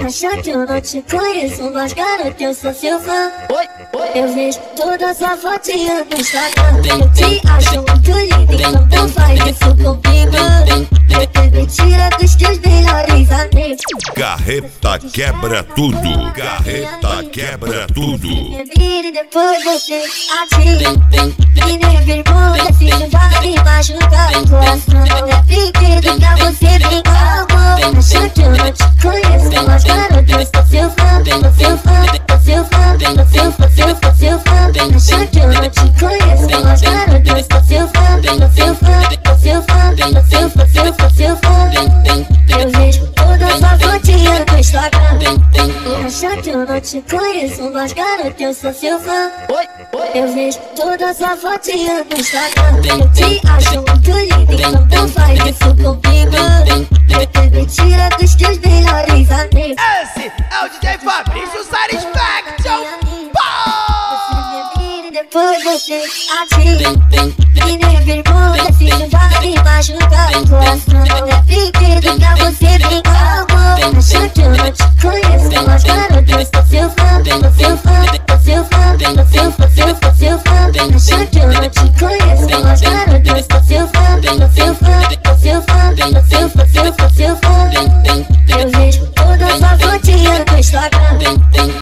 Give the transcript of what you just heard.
acha que eu não te conheço, mas garoto, eu sou seu fã. Eu vejo toda sua fotinha no Instagram. Eu te acho muito lindo, então não faz isso comigo. Eu te mentira dos teus melhores amigos. Carreta quebra tudo. Carreta quebra tudo. E depois você atira. E nem vergonha, filho, vai me machucar. O coração não é brinquedo pra você brincar. Acha que eu não te conheço, mas garoto, eu sou seu fã. Sou seu fã, sou seu fã, sou seu fã. Acha que eu não te conheço, mas garoto, eu sou seu fã. Sou seu fã, sou seu fã, sou seu fã. Eu vejo toda sua fotinha no Instagram. Acha que eu não te conheço, mas garoto, eu sou seu fã. Eu vejo toda sua fotinha no Instagram. Eu te acho muito lindo, então não faz isso comigo. Eu te mentira dos teus melhores amigos. Esse é o DJ Fabrício Satisfaction. E depois você atira. E nem vergonha, filho, vai me machucar. O coração não é brinquedo pra você brincar. Acha que eu não te conheço, mas garoto, eu sou seu fã. Sou seu fã, sou seu fã, sou seu fã. Acha que eu não te conheço, mas garoto,